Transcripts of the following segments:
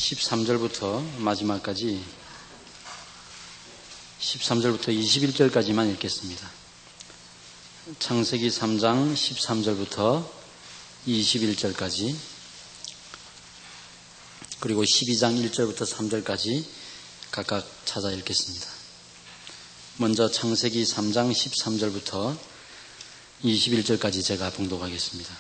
13절부터 마지막까지 13절부터 21절까지만 읽겠습니다. 창세기 3장 13절부터 21절까지 그리고 12장 1절부터 3절까지 각각 찾아 읽겠습니다. 먼저 창세기 3장 13절부터 21절까지 제가 봉독하겠습니다.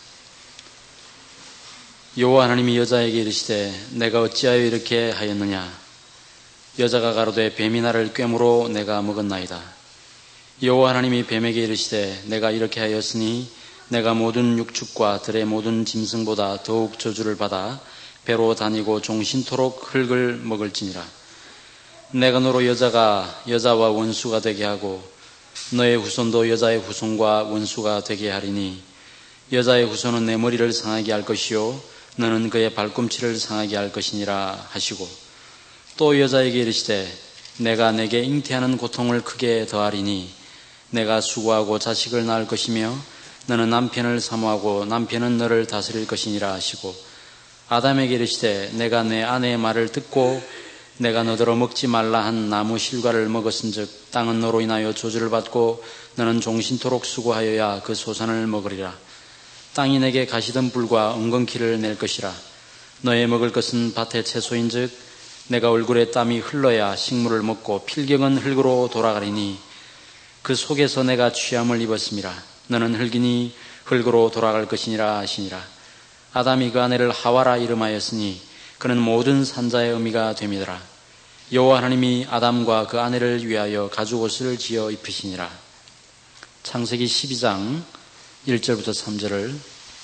여호와 하나님이 여자에게 이르시되 내가 어찌하여 이렇게 하였느냐. 여자가 가로되 뱀이 나를 꿰므로 내가 먹었나이다. 여호와 하나님이 뱀에게 이르시되 내가 이렇게 하였으니 내가 모든 육축과 들의 모든 짐승보다 더욱 저주를 받아 배로 다니고 종신토록 흙을 먹을지니라. 내가 너로 여자가 여자와 원수가 되게 하고 너의 후손도 여자의 후손과 원수가 되게 하리니 여자의 후손은 내 머리를 상하게 할 것이요 너는 그의 발꿈치를 상하게 할 것이니라 하시고 또 여자에게 이르시되 내가 내게 잉태하는 고통을 크게 더하리니 내가 수고하고 자식을 낳을 것이며 너는 남편을 사모하고 남편은 너를 다스릴 것이니라 하시고 아담에게 이르시되 내가 내 아내의 말을 듣고 내가 너더러 먹지 말라 한 나무 실과를 먹었은즉 땅은 너로 인하여 저주를 받고 너는 종신토록 수고하여야 그 소산을 먹으리라. 땅이 내게 가시덤불과 엉겅퀴를 낼 것이라. 너의 먹을 것은 밭의 채소인즉 내가 얼굴에 땀이 흘러야 식물을 먹고 필경은 흙으로 돌아가리니 그 속에서 내가 취함을 입었음이라. 너는 흙이니 흙으로 돌아갈 것이니라 하시니라. 아담이 그 아내를 하와라 이름하였으니 그는 모든 산자의 의미가 됨이더라. 여호와 하나님이 아담과 그 아내를 위하여 가죽옷을 지어 입히시니라. 창세기 12장 1절부터 3절을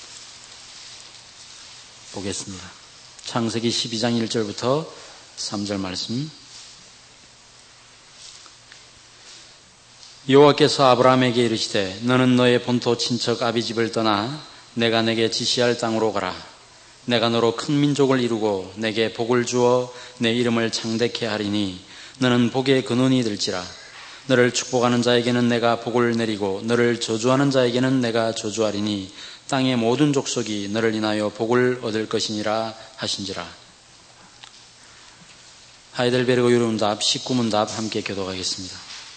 보겠습니다. 창세기 12장 1절부터 3절 말씀. 여호와께서 아브라함에게 이르시되 너는 너의 본토 친척 아비집을 떠나 내가 내게 지시할 땅으로 가라. 내가 너로 큰 민족을 이루고 내게 복을 주어 내 이름을 창대케 하리니 너는 복의 근원이 될지라. 너를 축복하는 자에게는 내가 복을 내리고 너를 저주하는 자에게는 내가 저주하리니 땅의 모든 족속이 너를 인하여 복을 얻을 것이니라 하신지라. 하이델베르그 유름답 19문답 함께 교독하겠습니다.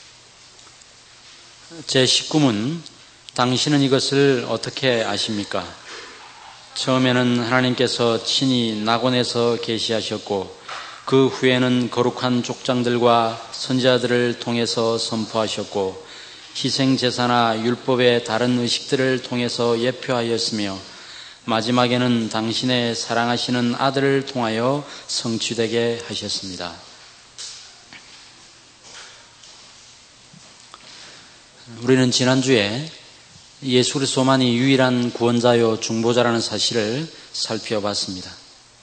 제 19문. 당신은 이것을 어떻게 아십니까? 처음에는 하나님께서 친히 낙원에서 계시하셨고 그 후에는 거룩한 족장들과 선지자들을 통해서 선포하셨고 희생제사나 율법의 다른 의식들을 통해서 예표하였으며 마지막에는 당신의 사랑하시는 아들을 통하여 성취되게 하셨습니다. 우리는 지난주에 예수 그리스도만이 유일한 구원자요 중보자라는 사실을 살펴봤습니다.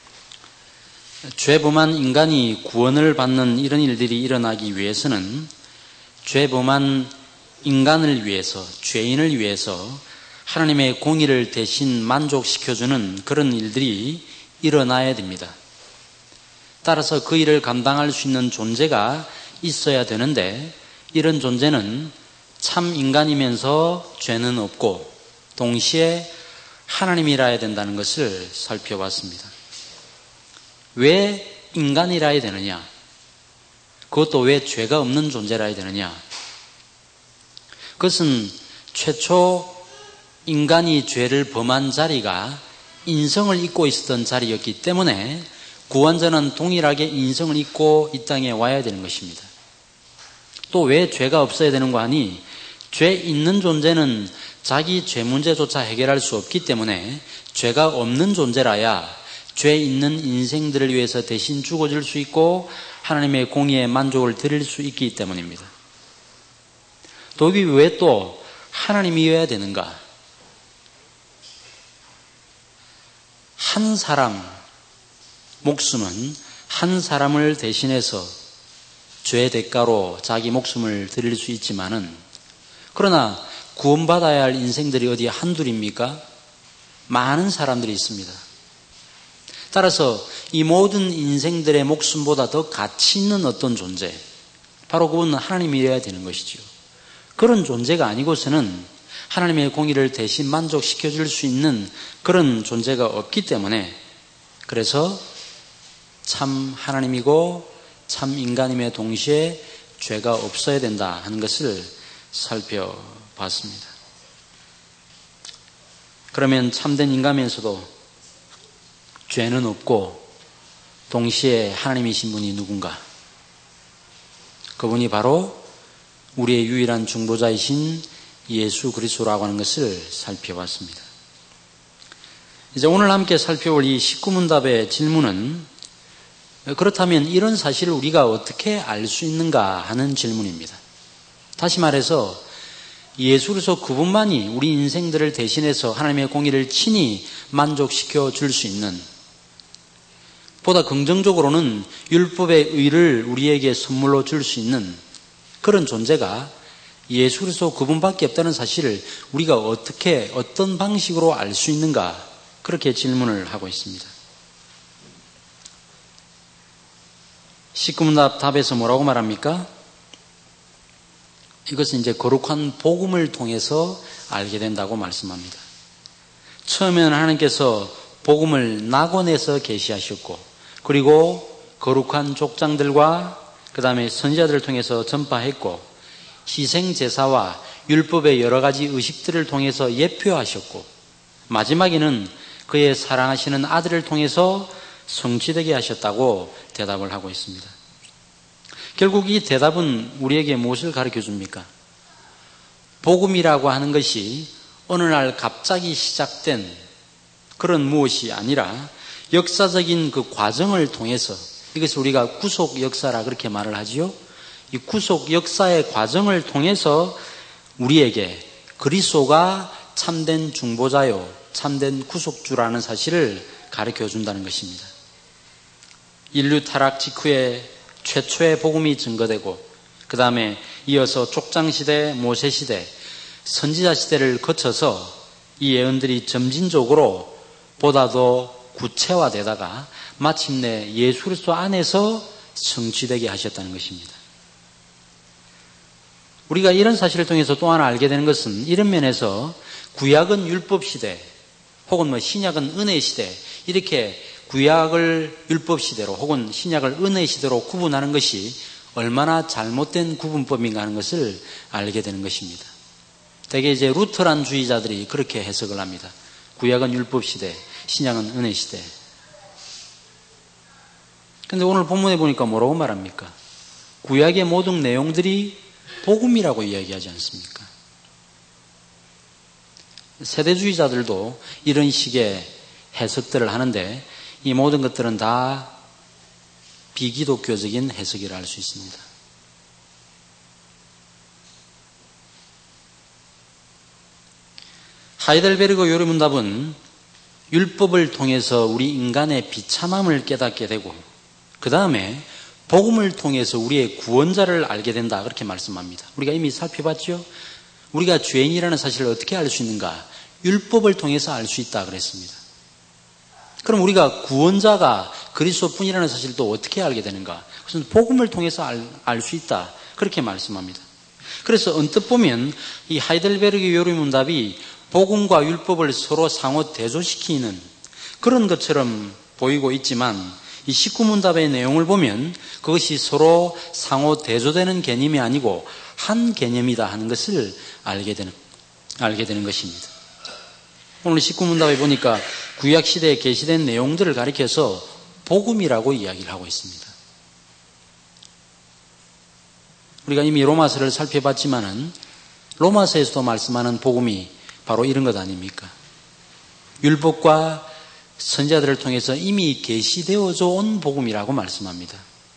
죄범한 인간이 구원을 받는 이런 일들이 일어나기 위해서는 죄범한 인간을 위해서, 죄인을 위해서 하나님의 공의를 대신 만족시켜주는 그런 일들이 일어나야 됩니다. 따라서 그 일을 감당할 수 있는 존재가 있어야 되는데 이런 존재는 참 인간이면서 죄는 없고 동시에 하나님이라야 된다는 것을 살펴봤습니다. 왜 인간이라야 되느냐? 그것도 왜 죄가 없는 존재라야 되느냐? 그것은 최초 인간이 죄를 범한 자리가 인성을 입고 있었던 자리였기 때문에 구원자는 동일하게 인성을 입고 이 땅에 와야 되는 것입니다. 또 왜 죄가 없어야 되는 거 하니 죄 있는 존재는 자기 죄 문제조차 해결할 수 없기 때문에 죄가 없는 존재라야 죄 있는 인생들을 위해서 대신 죽어줄 수 있고 하나님의 공의에 만족을 드릴 수 있기 때문입니다. 도대체 왜 또 하나님이어야 되는가? 한 사람 목숨은 한 사람을 대신해서 죄 대가로 자기 목숨을 드릴 수 있지만은 그러나 구원받아야 할 인생들이 어디 한둘입니까? 많은 사람들이 있습니다. 따라서 이 모든 인생들의 목숨보다 더 가치 있는 어떤 존재, 바로 그분은 하나님이어야 되는 것이죠. 그런 존재가 아니고서는 하나님의 공의를 대신 만족시켜줄 수 있는 그런 존재가 없기 때문에 그래서 참 하나님이고 참 인간임에 동시에 죄가 없어야 된다 하는 것을 살펴봤습니다. 그러면 참된 인간이면서도 죄는 없고 동시에 하나님이신 분이 누군가? 그분이 바로 우리의 유일한 중보자이신 예수 그리스도라고 하는 것을 살펴봤습니다. 이제 오늘 함께 살펴볼 이 19문답의 질문은 그렇다면 이런 사실을 우리가 어떻게 알 수 있는가 하는 질문입니다. 다시 말해서 예수 그리스도 그분만이 우리 인생들을 대신해서 하나님의 공의를 친히 만족시켜 줄 수 있는, 보다 긍정적으로는 율법의 의를 우리에게 선물로 줄 수 있는 그런 존재가 예수 그리스도 그분밖에 없다는 사실을 우리가 어떻게 어떤 방식으로 알 수 있는가, 그렇게 질문을 하고 있습니다. 19문답 답에서 뭐라고 말합니까? 이것은 이제 거룩한 복음을 통해서 알게 된다고 말씀합니다. 처음에는 하나님께서 복음을 낙원에서 계시하셨고, 그리고 거룩한 족장들과 그 다음에 선지자들을 통해서 전파했고, 희생제사와 율법의 여러 가지 의식들을 통해서 예표하셨고, 마지막에는 그의 사랑하시는 아들을 통해서 성취되게 하셨다고 대답을 하고 있습니다. 결국 이 대답은 우리에게 무엇을 가르쳐 줍니까? 복음이라고 하는 것이 어느 날 갑자기 시작된 그런 무엇이 아니라 역사적인 그 과정을 통해서, 이것을 우리가 구속 역사라 그렇게 말을 하지요. 이 구속 역사의 과정을 통해서 우리에게 그리스도가 참된 중보자요, 참된 구속주라는 사실을 가르쳐 준다는 것입니다. 인류 타락 직후에 최초의 복음이 증거되고, 그 다음에 이어서 족장시대, 모세시대, 선지자시대를 거쳐서 이 예언들이 점진적으로 보다 더 구체화되다가 마침내 예수 그리스도 안에서 성취되게 하셨다는 것입니다. 우리가 이런 사실을 통해서 또 하나 알게 되는 것은, 이런 면에서 구약은 율법시대 혹은 신약은 은혜시대, 이렇게 구약을 율법시대로 혹은 신약을 은혜시대로 구분하는 것이 얼마나 잘못된 구분법인가 하는 것을 알게 되는 것입니다. 대개 이제 루터란 주의자들이 그렇게 해석을 합니다. 구약은 율법시대, 신약은 은혜시대. 그런데 오늘 본문에 보니까 뭐라고 말합니까? 구약의 모든 내용들이 복음이라고 이야기하지 않습니까? 세대주의자들도 이런 식의 해석들을 하는데, 이 모든 것들은 다 비기독교적인 해석이라 할 수 있습니다. 하이델베르그 요리문답은 율법을 통해서 우리 인간의 비참함을 깨닫게 되고, 그 다음에 복음을 통해서 우리의 구원자를 알게 된다, 그렇게 말씀합니다. 우리가 이미 살펴봤죠? 우리가 죄인이라는 사실을 어떻게 알 수 있는가? 율법을 통해서 알 수 있다 그랬습니다. 그럼 우리가 구원자가 그리스도뿐이라는 사실을 또 어떻게 알게 되는가? 그것은 복음을 통해서 알 수 있다, 그렇게 말씀합니다. 그래서 언뜻 보면 이 하이델베르그 요리문답이 복음과 율법을 서로 상호 대조시키는 그런 것처럼 보이고 있지만, 이 19문답의 내용을 보면 그것이 서로 상호 대조되는 개념이 아니고 한 개념이다 하는 것을 알게 되는 것입니다. 오늘 19문답에 보니까 구약시대에 계시된 내용들을 가리켜서 복음이라고 이야기를 하고 있습니다. 우리가 이미 로마서를 살펴봤지만은 로마서에서도 말씀하는 복음이 바로 이런 것 아닙니까? 율법과 선지자들을 통해서 이미 계시되어져 온 복음이라고 말씀합니다.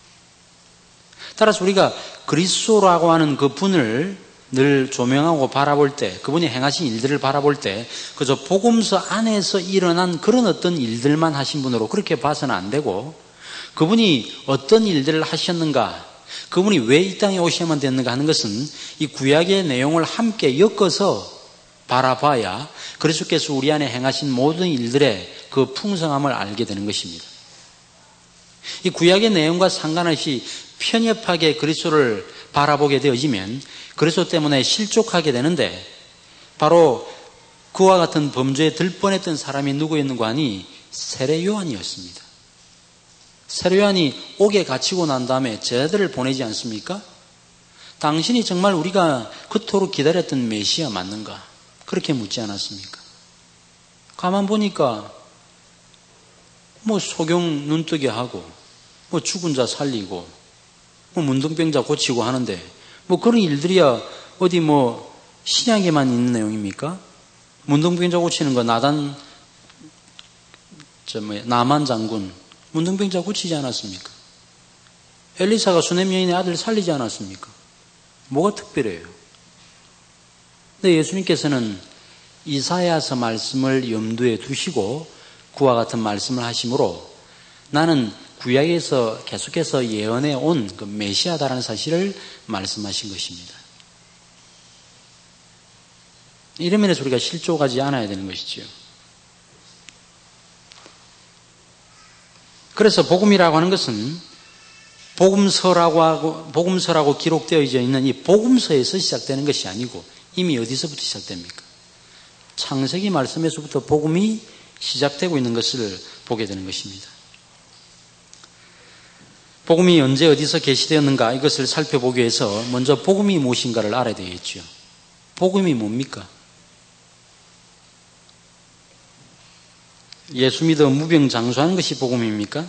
따라서 우리가 그리스도라고 하는 그 분을 늘 조명하고 바라볼 때, 그분이 행하신 일들을 바라볼 때 그저 복음서 안에서 일어난 그런 어떤 일들만 하신 분으로 그렇게 봐서는 안 되고, 그분이 어떤 일들을 하셨는가, 그분이 왜 이 땅에 오셔야만 됐는가 하는 것은 이 구약의 내용을 함께 엮어서 바라봐야 그리스도께서 우리 안에 행하신 모든 일들의 그 풍성함을 알게 되는 것입니다. 이 구약의 내용과 상관없이 편협하게 그리스도를 바라보게 되어지면 그리스도 때문에 실족하게 되는데, 바로 그와 같은 범죄에 들 뻔했던 사람이 누구였는가 하니 세례 요한이었습니다. 세례요한이 옥에 갇히고 난 다음에 제자들을 보내지 않습니까? 당신이 정말 우리가 그토록 기다렸던 메시아 맞는가? 그렇게 묻지 않았습니까? 가만 보니까 소경 눈뜨게 하고 죽은 자 살리고 문둥병자 고치고 하는데 그런 일들이야 어디 신약에만 있는 내용입니까? 문둥병자 고치는 거 나만 장군 문둥병자 고치지 않았습니까? 엘리사가 수넴 여인의 아들 살리지 않았습니까? 뭐가 특별해요? 근데 예수님께서는 이사야서 말씀을 염두에 두시고 그와 같은 말씀을 하심으로 나는 구약에서 계속해서 예언해 온 그 메시아다라는 사실을 말씀하신 것입니다. 이런 면에서 우리가 실족하지 않아야 되는 것이죠. 그래서 복음이라고 하는 것은 복음서라고 기록되어 있는 이 복음서에서 시작되는 것이 아니고 이미 어디서부터 시작됩니까? 창세기 말씀에서부터 복음이 시작되고 있는 것을 보게 되는 것입니다. 복음이 언제 어디서 계시되었는가 이것을 살펴보기 위해서 먼저 복음이 무엇인가를 알아야 되겠죠. 복음이 뭡니까? 예수 믿어 무병장수하는 것이 복음입니까?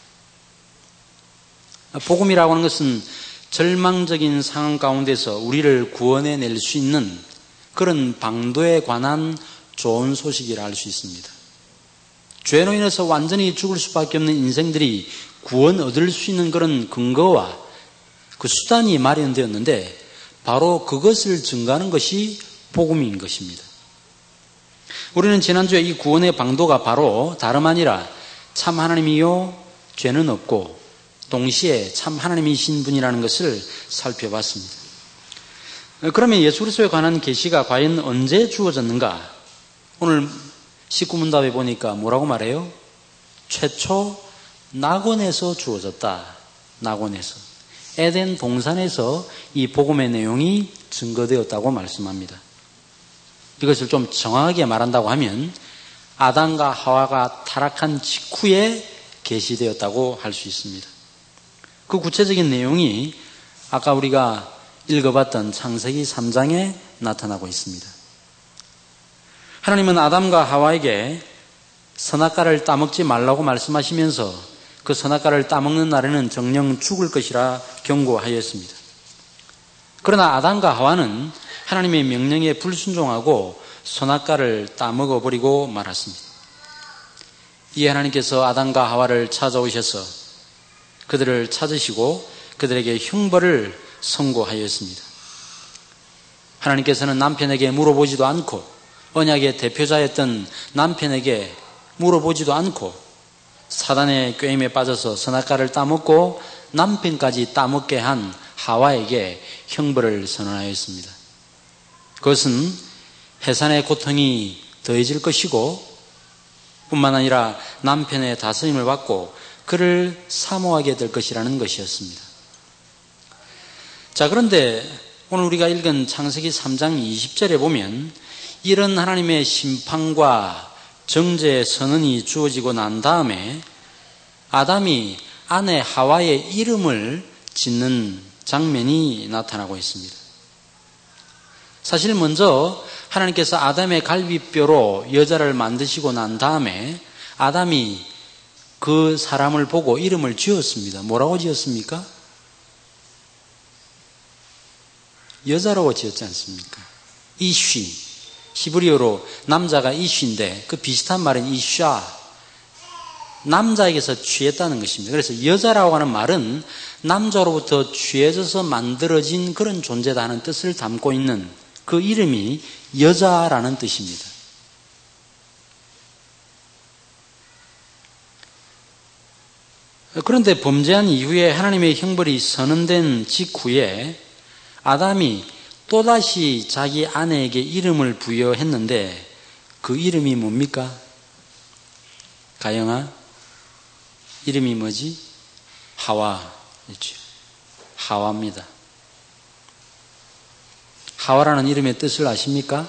복음이라고 하는 것은 절망적인 상황 가운데서 우리를 구원해낼 수 있는 그런 방도에 관한 좋은 소식이라 할 수 있습니다. 죄로 인해서 완전히 죽을 수밖에 없는 인생들이 구원 얻을 수 있는 그런 근거와 그 수단이 마련되었는데 바로 그것을 증거하는 것이 복음인 것입니다. 우리는 지난주에 이 구원의 방도가 바로 다름 아니라 참 하나님이요 죄는 없고 동시에 참 하나님이신 분이라는 것을 살펴봤습니다. 그러면 예수 그리스도에 관한 계시가 과연 언제 주어졌는가? 오늘 19문답에 보니까 뭐라고 말해요? 최초 낙원에서 주어졌다. 낙원에서. 에덴 동산에서 이 복음의 내용이 증거되었다고 말씀합니다. 이것을 좀 정확하게 말한다고 하면 아담과 하와가 타락한 직후에 계시되었다고 할 수 있습니다. 그 구체적인 내용이 아까 우리가 읽어봤던 창세기 3장에 나타나고 있습니다. 하나님은 아담과 하와에게 선악과를 따먹지 말라고 말씀하시면서 그 선악과를 따먹는 날에는 정녕 죽을 것이라 경고하였습니다. 그러나 아담과 하와는 하나님의 명령에 불순종하고 선악과를 따먹어버리고 말았습니다. 이에 하나님께서 아담과 하와를 찾아오셔서 그들을 찾으시고 그들에게 형벌을 선고하였습니다. 하나님께서는 남편에게 물어보지도 않고 언약의 대표자였던 남편에게 물어보지도 않고 사단의 꾀임에 빠져서 선악과를 따먹고 남편까지 따먹게 한 하와에게 형벌을 선언하였습니다. 그것은 해산의 고통이 더해질 것이고 뿐만 아니라 남편의 다스림을 받고 그를 사모하게 될 것이라는 것이었습니다. 자, 그런데 오늘 우리가 읽은 창세기 3장 20절에 보면 이런 하나님의 심판과 정죄의 선언이 주어지고 난 다음에 아담이 아내 하와의 이름을 짓는 장면이 나타나고 있습니다. 사실 먼저 하나님께서 아담의 갈비뼈로 여자를 만드시고 난 다음에 아담이 그 사람을 보고 이름을 지었습니다. 뭐라고 지었습니까? 여자라고 지었지 않습니까? 이쉬. 히브리어로 남자가 이쉬인데 그 비슷한 말은 이샤. 남자에게서 취했다는 것입니다. 그래서 여자라고 하는 말은 남자로부터 취해져서 만들어진 그런 존재다 하는 뜻을 담고 있는 그 이름이 여자라는 뜻입니다. 그런데 범죄한 이후에 하나님의 형벌이 선언된 직후에 아담이 또다시 자기 아내에게 이름을 부여했는데 그 이름이 뭡니까? 가영아, 이름이 뭐지? 하와. 그렇죠. 하와입니다. 하와라는 이름의 뜻을 아십니까?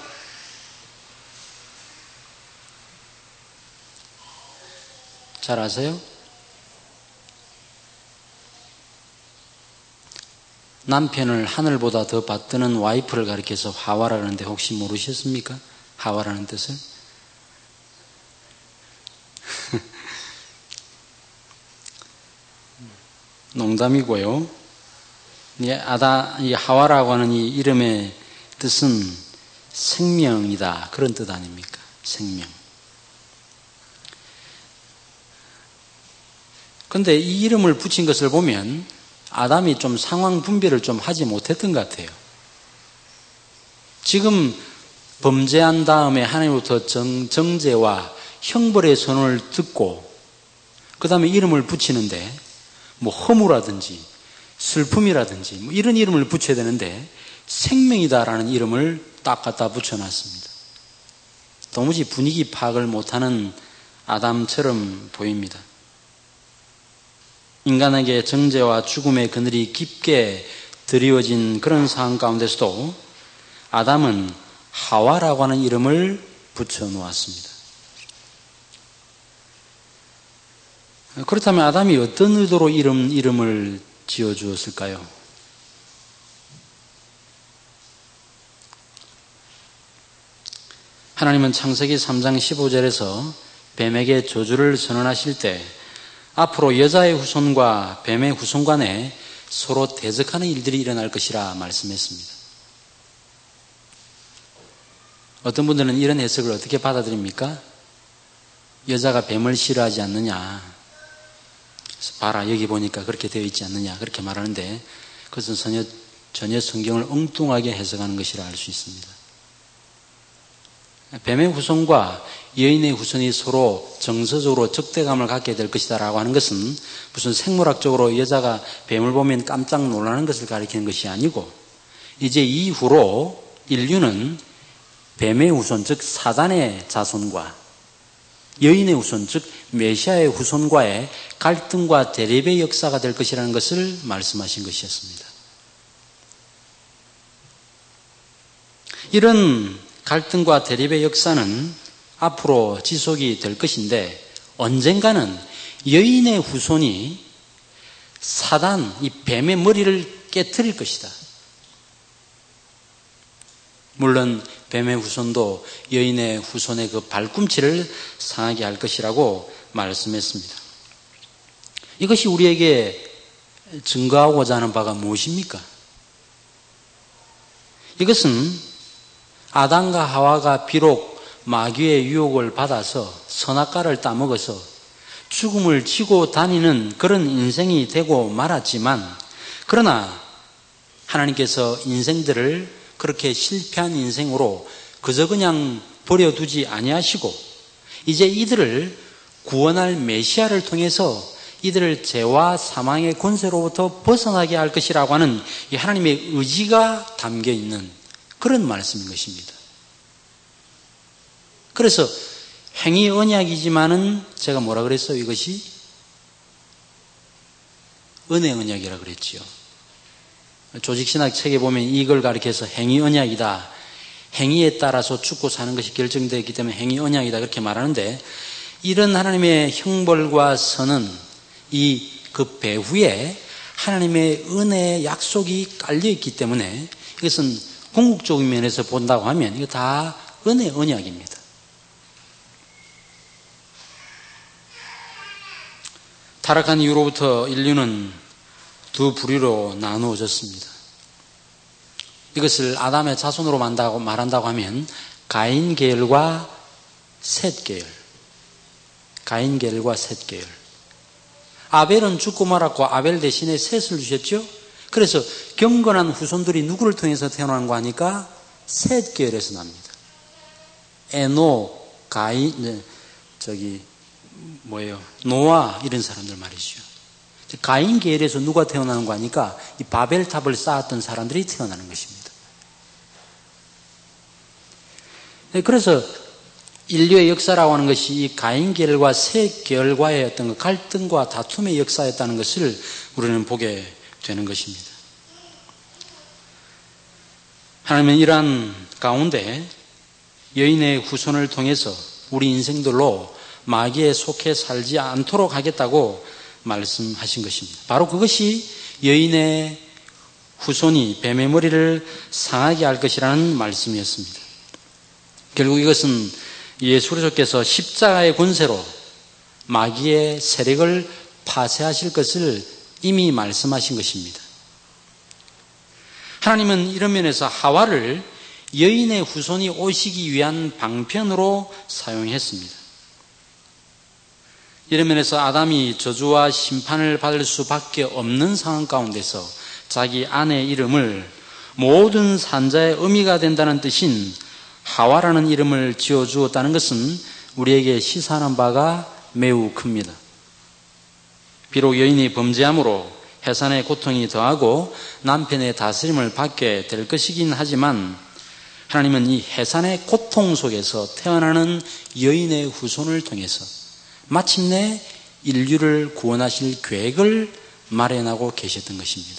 잘 아세요? 남편을 하늘보다 더 받드는 와이프를 가리켜서 하와라 그러는데 혹시 모르셨습니까? 하와라는 뜻을? 농담이고요. 이 하와라고 하는 이 이름의 뜻은 생명이다. 그런 뜻 아닙니까? 생명. 그런데 이 이름을 붙인 것을 보면 아담이 좀 상황 분별을 좀 하지 못했던 것 같아요. 지금 범죄한 다음에 하나님으로부터 정죄와 형벌의 선언을 듣고 그 다음에 이름을 붙이는데 뭐 허무라든지 슬픔이라든지 뭐 이런 이름을 붙여야 되는데 생명이다라는 이름을 딱 갖다 붙여놨습니다. 도무지 분위기 파악을 못하는 아담처럼 보입니다. 인간에게 정죄와 죽음의 그늘이 깊게 드리워진 그런 상황 가운데서도 아담은 하와라고 하는 이름을 붙여놓았습니다. 그렇다면 아담이 어떤 의도로 이름을 지어주었을까요? 하나님은 창세기 3장 15절에서 뱀에게 저주를 선언하실 때 앞으로 여자의 후손과 뱀의 후손 간에 서로 대적하는 일들이 일어날 것이라 말씀했습니다. 어떤 분들은 이런 해석을 어떻게 받아들입니까? 여자가 뱀을 싫어하지 않느냐. 봐라 여기 보니까 그렇게 되어 있지 않느냐 그렇게 말하는데 그것은 전혀 성경을 엉뚱하게 해석하는 것이라 알 수 있습니다. 뱀의 후손과 여인의 후손이 서로 정서적으로 적대감을 갖게 될 것이다 라고 하는 것은 무슨 생물학적으로 여자가 뱀을 보면 깜짝 놀라는 것을 가리키는 것이 아니고 이제 이후로 인류는 뱀의 후손 즉 사단의 자손과 여인의 후손 즉 메시아의 후손과의 갈등과 대립의 역사가 될 것이라는 것을 말씀하신 것이었습니다. 이런 갈등과 대립의 역사는 앞으로 지속이 될 것인데 언젠가는 여인의 후손이 사단, 이 뱀의 머리를 깨트릴 것이다. 물론 뱀의 후손도 여인의 후손의 그 발꿈치를 상하게 할 것이라고 말씀했습니다. 이것이 우리에게 증거하고자 하는 바가 무엇입니까? 이것은 아담과 하와가 비록 마귀의 유혹을 받아서 선악과를 따먹어서 죽음을 지고 다니는 그런 인생이 되고 말았지만 그러나 하나님께서 인생들을 그렇게 실패한 인생으로 그저 그냥 버려두지 아니하시고 이제 이들을 구원할 메시아를 통해서 이들을 죄와 사망의 권세로부터 벗어나게 할 것이라고 하는 이 하나님의 의지가 담겨있는 그런 말씀인 것입니다. 그래서 행위 언약이지만은 제가 뭐라 그랬어요? 이것이 은혜 언약이라 그랬지요. 조직신학 책에 보면 이걸 가리켜서 행위 언약이다. 행위에 따라서 죽고 사는 것이 결정되어 있기 때문에 행위 언약이다 그렇게 말하는데 이런 하나님의 형벌과 선은 이 그 배후에 하나님의 은혜의 약속이 깔려 있기 때문에 이것은 궁극적인 면에서 본다고 하면 이거 다 은혜 언약입니다. 타락한 이후로부터 인류는 두 부류로 나누어졌습니다. 이것을 아담의 자손으로 말한다고 하면 가인 계열과 셋 계열. 가인 계열과 셋 계열. 아벨은 죽고 말았고 아벨 대신에 셋을 주셨죠? 그래서 경건한 후손들이 누구를 통해서 태어나는 거 하니까 셋 계열에서 납니다. 에노, 가인, 노아 이런 사람들 말이죠. 가인 계열에서 누가 태어나는 거 하니까 이 바벨탑을 쌓았던 사람들이 태어나는 것입니다. 그래서 인류의 역사라고 하는 것이 이 가인 계열과 셋 계열과의 어떤 그 갈등과 다툼의 역사였다는 것을 우리는 보게 되는 것입니다. 하나님은 이러한 가운데 여인의 후손을 통해서 우리 인생들로 마귀에 속해 살지 않도록 하겠다고 말씀하신 것입니다. 바로 그것이 여인의 후손이 뱀의 머리를 상하게 할 것이라는 말씀이었습니다. 결국 이것은 예수 그리스도께서 십자가의 권세로 마귀의 세력을 파쇄하실 것을 이미 말씀하신 것입니다. 하나님은 이런 면에서 하와를 여인의 후손이 오시기 위한 방편으로 사용했습니다. 이런 면에서 아담이 저주와 심판을 받을 수밖에 없는 상황 가운데서 자기 아내의 이름을 모든 산자의 의미가 된다는 뜻인 하와라는 이름을 지어주었다는 것은 우리에게 시사하는 바가 매우 큽니다. 비록 여인이 범죄함으로 해산의 고통이 더하고 남편의 다스림을 받게 될 것이긴 하지만 하나님은 이 해산의 고통 속에서 태어나는 여인의 후손을 통해서 마침내 인류를 구원하실 계획을 마련하고 계셨던 것입니다.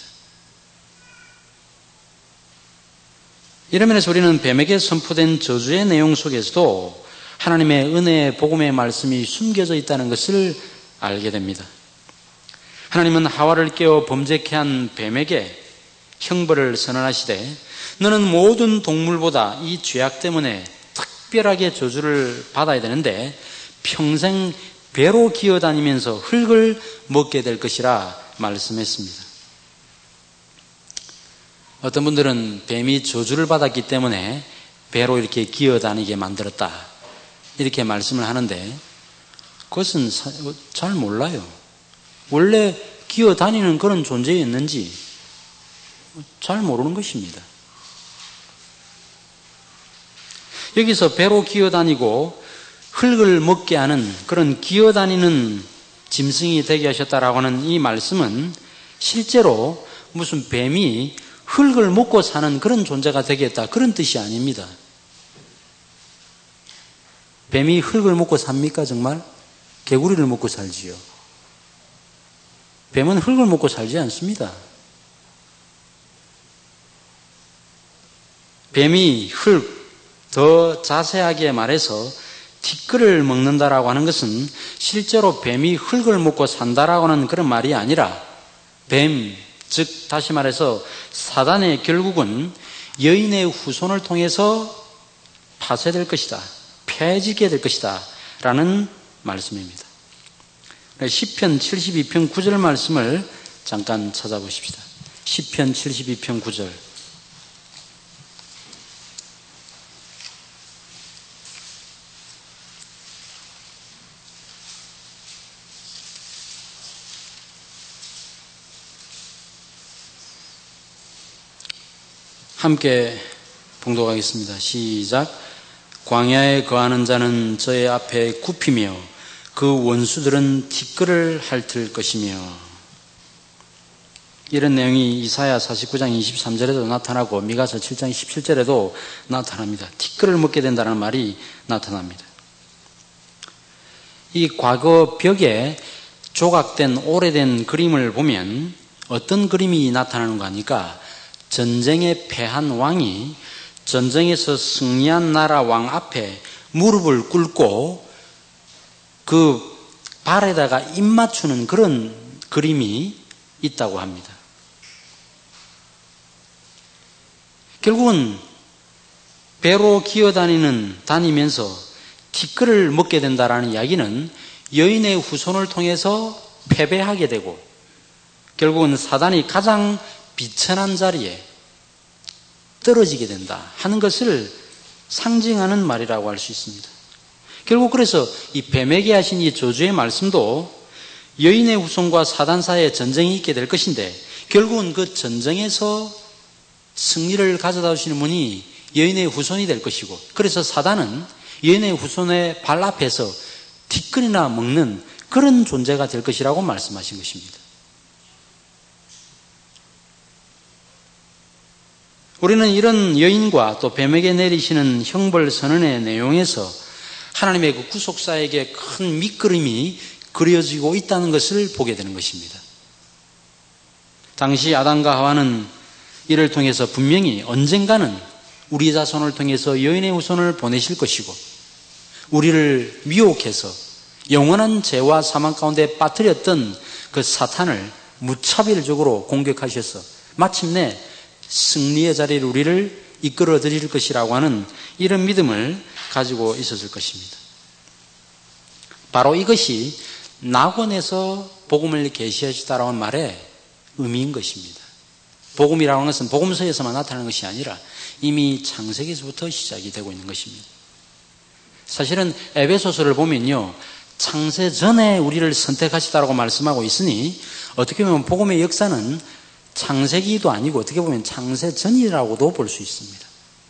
이런 면에서 우리는 뱀에게 선포된 저주의 내용 속에서도 하나님의 은혜의 복음의 말씀이 숨겨져 있다는 것을 알게 됩니다. 하나님은 하와를 깨워 범죄케 한 뱀에게 형벌을 선언하시되 너는 모든 동물보다 이 죄악 때문에 특별하게 저주를 받아야 되는데 평생 배로 기어다니면서 흙을 먹게 될 것이라 말씀했습니다. 어떤 분들은 뱀이 저주를 받았기 때문에 배로 이렇게 기어다니게 만들었다 이렇게 말씀을 하는데 그것은 잘 몰라요. 원래 기어다니는 그런 존재였는지 잘 모르는 것입니다. 여기서 배로 기어다니고 흙을 먹게 하는 그런 기어다니는 짐승이 되게 하셨다라고 하는 이 말씀은 실제로 무슨 뱀이 흙을 먹고 사는 그런 존재가 되겠다 그런 뜻이 아닙니다. 뱀이 흙을 먹고 삽니까 정말? 개구리를 먹고 살지요. 뱀은 흙을 먹고 살지 않습니다. 뱀이 더 자세하게 말해서 티끌을 먹는다라고 하는 것은 실제로 뱀이 흙을 먹고 산다라고 하는 그런 말이 아니라 뱀, 즉 다시 말해서 사단의 결국은 여인의 후손을 통해서 파쇄될 것이다. 폐지게 될 것이다. 라는 말씀입니다. 시편 72편 9절 말씀을 잠깐 찾아보십시다. 시편 72편 9절. 함께 봉독하겠습니다. 시작. 광야에 거하는 자는 저의 앞에 굽히며 그 원수들은 티끌을 핥을 것이며. 이런 내용이 이사야 49장 23절에도 나타나고 미가서 7장 17절에도 나타납니다. 티끌을 먹게 된다는 말이 나타납니다. 이 과거 벽에 조각된 오래된 그림을 보면 어떤 그림이 나타나는 거 아닙니까? 전쟁에 패한 왕이 전쟁에서 승리한 나라 왕 앞에 무릎을 꿇고 그 발에다가 입 맞추는 그런 그림이 있다고 합니다. 결국은 배로 다니면서 티끌을 먹게 된다라는 이야기는 여인의 후손을 통해서 패배하게 되고 결국은 사단이 가장 비천한 자리에 떨어지게 된다 하는 것을 상징하는 말이라고 할 수 있습니다. 결국 그래서 이 뱀에게 하신 이 저주의 말씀도 여인의 후손과 사단 사이에 전쟁이 있게 될 것인데 결국은 그 전쟁에서 승리를 가져다 주시는 분이 여인의 후손이 될 것이고 그래서 사단은 여인의 후손의 발 앞에서 티끌이나 먹는 그런 존재가 될 것이라고 말씀하신 것입니다. 우리는 이런 여인과 또 뱀에게 내리시는 형벌 선언의 내용에서 하나님의 그 구속사에게 큰 밑그림이 그려지고 있다는 것을 보게 되는 것입니다. 당시 아담과 하와는 이를 통해서 분명히 언젠가는 우리 자손을 통해서 여인의 후손을 보내실 것이고 우리를 미혹해서 영원한 죄와 사망 가운데 빠뜨렸던 그 사탄을 무차별적으로 공격하셔서 마침내 승리의 자리를 우리를 이끌어 드릴 것이라고 하는 이런 믿음을 가지고 있었을 것입니다. 바로 이것이 낙원에서 복음을 계시하시다라는 말의 의미인 것입니다. 복음이라는 것은 복음서에서만 나타나는 것이 아니라 이미 창세기에서부터 시작이 되고 있는 것입니다. 사실은 에베소서를 보면요, 창세 전에 우리를 선택하시다라고 말씀하고 있으니 어떻게 보면 복음의 역사는 창세기도 아니고 어떻게 보면 창세 전이라고도 볼 수 있습니다.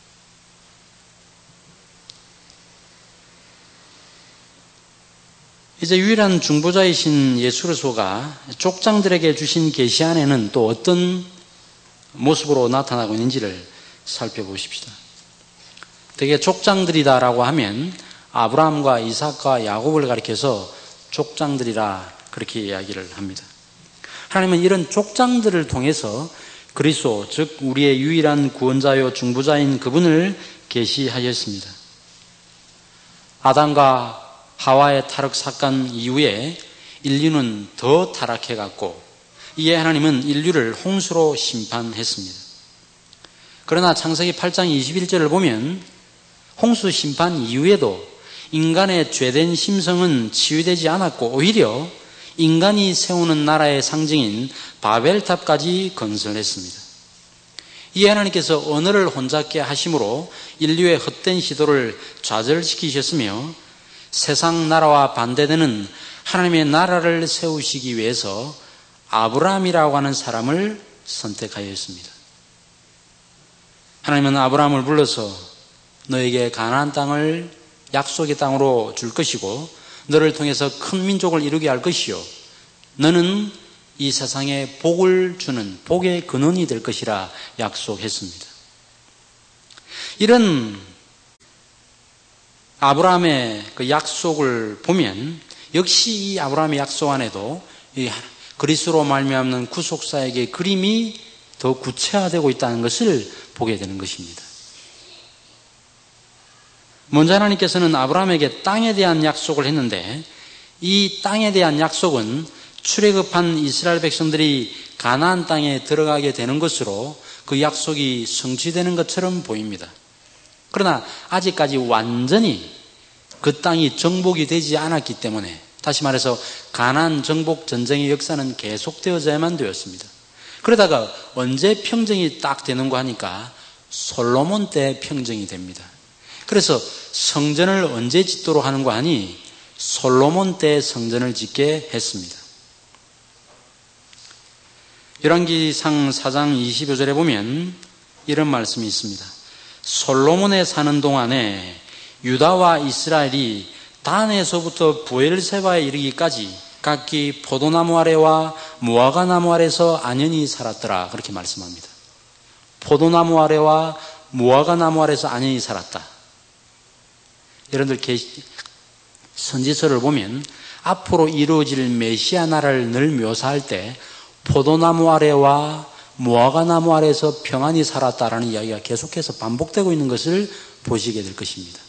이제 유일한 중보자이신 예수 그리스도가 족장들에게 주신 계시 안에는 또 어떤 모습으로 나타나고 있는지를 살펴보십시다. 되게 족장들이다라고 하면 아브라함과 이삭과 야곱을 가리켜서 족장들이라 그렇게 이야기를 합니다. 하나님은 이런 족장들을 통해서 그리스도, 즉 우리의 유일한 구원자요 중보자인 그분을 계시하였습니다. 아담과 하와의 타락 사건 이후에 인류는 더 타락해갔고 이에 하나님은 인류를 홍수로 심판했습니다. 그러나 창세기 8장 21절을 보면 홍수 심판 이후에도 인간의 죄된 심성은 치유되지 않았고 오히려 인간이 세우는 나라의 상징인 바벨탑까지 건설했습니다. 이에 하나님께서 언어를 혼잡게 하심으로 인류의 헛된 시도를 좌절시키셨으며 세상 나라와 반대되는 하나님의 나라를 세우시기 위해서 아브라함이라고 하는 사람을 선택하였습니다. 하나님은 아브라함을 불러서 너에게 가나안 땅을 약속의 땅으로 줄 것이고 너를 통해서 큰 민족을 이루게 할 것이요 너는 이 세상에 복을 주는 복의 근원이 될 것이라 약속했습니다. 이런 아브라함의 그 약속을 보면 역시 이 아브라함의 약속 안에도 이 그리스도로 말미암는 구속사에게 그림이 더 구체화되고 있다는 것을 보게 되는 것입니다. 먼저 하나님께서는 아브라함에게 땅에 대한 약속을 했는데 이 땅에 대한 약속은 출애굽한 이스라엘 백성들이 가나안 땅에 들어가게 되는 것으로 그 약속이 성취되는 것처럼 보입니다. 그러나 아직까지 완전히 그 땅이 정복이 되지 않았기 때문에 다시 말해서 가나안 정복 전쟁의 역사는 계속되어져야만 되었습니다. 그러다가 언제 평정이 딱 되는가 하니까 솔로몬 때 평정이 됩니다. 그래서 성전을 언제 짓도록 하는가 하니 솔로몬 때 성전을 짓게 했습니다. 열왕기상 4장 25절에 보면 이런 말씀이 있습니다. 솔로몬에 사는 동안에 유다와 이스라엘이 단에서부터 브엘세바에 이르기까지 각기 포도나무 아래와 무화과 나무 아래에서 안연히 살았더라 그렇게 말씀합니다. 포도나무 아래와 무화과 나무 아래에서 안연히 살았다. 여러분들 선지서를 보면 앞으로 이루어질 메시아 나라를 늘 묘사할 때 포도나무 아래와 무화과 나무 아래에서 평안히 살았다라는 이야기가 계속해서 반복되고 있는 것을 보시게 될 것입니다.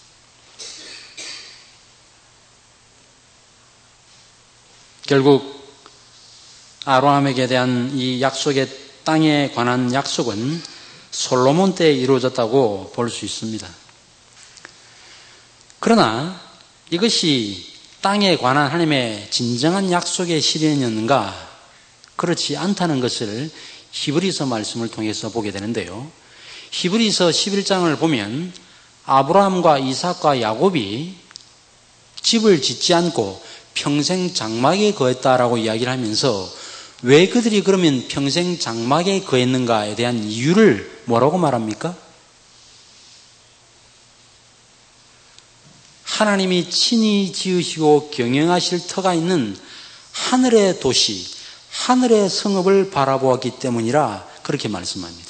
결국 아브라함에게 대한 이 약속의 땅에 관한 약속은 솔로몬 때에 이루어졌다고 볼 수 있습니다. 그러나 이것이 땅에 관한 하나님의 진정한 약속의 실현이었는가? 그렇지 않다는 것을 히브리서 말씀을 통해서 보게 되는데요. 히브리서 11장을 보면 아브라함과 이삭과 야곱이 집을 짓지 않고 평생 장막에 거했다라고 이야기를 하면서 왜 그들이 그러면 평생 장막에 거했는가에 대한 이유를 뭐라고 말합니까? 하나님이 친히 지으시고 경영하실 터가 있는 하늘의 도시, 하늘의 성읍을 바라보았기 때문이라 그렇게 말씀합니다.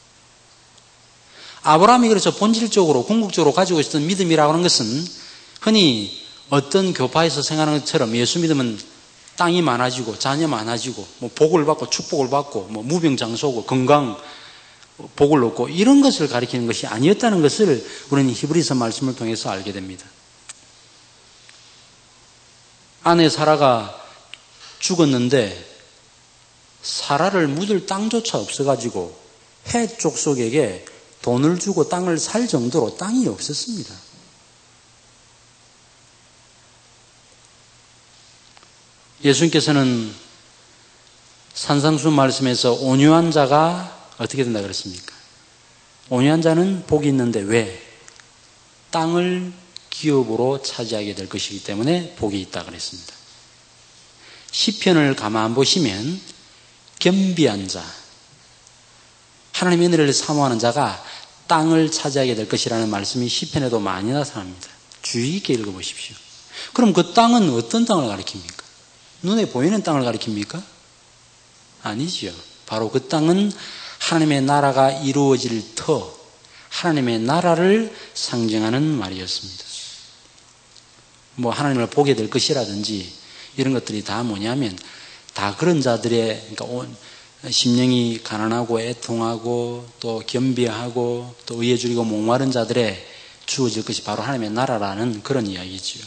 아브라함이 그래서 본질적으로 궁극적으로 가지고 있었던 믿음이라고 하는 것은 흔히 어떤 교파에서 생각하는 것처럼 예수 믿으면 땅이 많아지고 자녀 많아지고 뭐 복을 받고 축복을 받고 뭐 무병장수하고 건강 복을 얻고 이런 것을 가리키는 것이 아니었다는 것을 우리는 히브리서 말씀을 통해서 알게 됩니다. 아내 사라가 죽었는데 사라를 묻을 땅조차 없어가지고 헷 족속에게 돈을 주고 땅을 살 정도로 땅이 없었습니다. 예수님께서는 산상수 말씀에서 온유한 자가 어떻게 된다 그랬습니까? 온유한 자는 복이 있는데 왜? 땅을 기업으로 차지하게 될 것이기 때문에 복이 있다 그랬습니다. 시편을 가만 보시면 겸비한 자, 하나님의 은혜를 사모하는 자가 땅을 차지하게 될 것이라는 말씀이 시편에도 많이 나타납니다. 주의 있게 읽어보십시오. 그럼 그 땅은 어떤 땅을 가리킵니까? 눈에 보이는 땅을 가리킵니까? 아니지요. 바로 그 땅은 하나님의 나라가 이루어질 터, 하나님의 나라를 상징하는 말이었습니다. 뭐 하나님을 보게 될 것이라든지 이런 것들이 다 뭐냐면 다 그런 자들의, 그러니까 심령이 가난하고 애통하고 또 겸비하고 또 의에 줄이고 목마른 자들의 주어질 것이 바로 하나님의 나라라는 그런 이야기지요.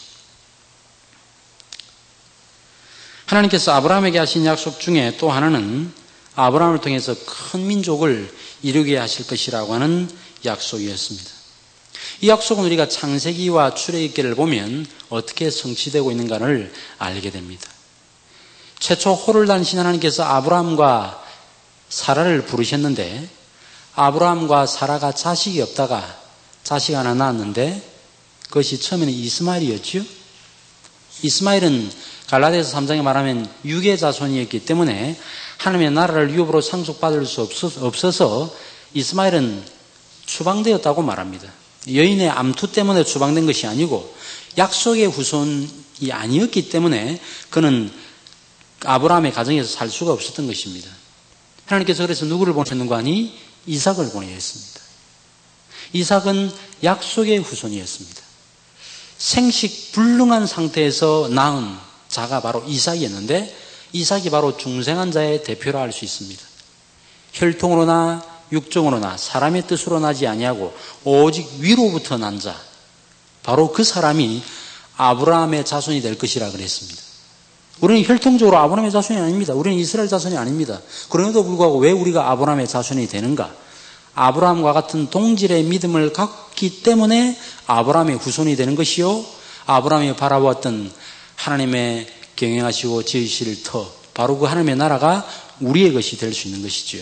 하나님께서 아브라함에게 하신 약속 중에 또 하나는 아브라함을 통해서 큰 민족을 이루게 하실 것이라고 하는 약속이었습니다. 이 약속은 우리가 창세기와 출애굽기를 보면 어떻게 성취되고 있는가를 알게 됩니다. 최초 호를 다니신 하나님께서 아브라함과 사라를 부르셨는데 아브라함과 사라가 자식이 없다가 자식 하나 낳았는데 그것이 처음에는 이스마엘이었죠. 이스마엘은 갈라디아서 3장에 말하면 육의 자손이었기 때문에 하나님의 나라를 유업으로 상속받을 수 없어서 이스마엘은 추방되었다고 말합니다. 여인의 암투 때문에 추방된 것이 아니고 약속의 후손이 아니었기 때문에 그는 아브라함의 가정에서 살 수가 없었던 것입니다. 하나님께서 그래서 누구를 보내셨는가 하니 이삭을 보내셨습니다. 이삭은 약속의 후손이었습니다. 생식 불능한 상태에서 낳은 자가 바로 이삭이었는데 이삭이 바로 중생한 자의 대표라 할 수 있습니다. 혈통으로나 육정으로나 사람의 뜻으로 나지 아니하고 오직 위로부터 난 자, 바로 그 사람이 아브라함의 자손이 될 것이라 그랬습니다. 우리는 혈통적으로 아브라함의 자손이 아닙니다. 우리는 이스라엘 자손이 아닙니다. 그럼에도 불구하고 왜 우리가 아브라함의 자손이 되는가? 아브라함과 같은 동질의 믿음을 갖기 때문에 아브라함의 후손이 되는 것이요, 아브라함이 바라보았던 하나님의 경영하시고 지으실 터, 바로 그 하나님의 나라가 우리의 것이 될 수 있는 것이지요.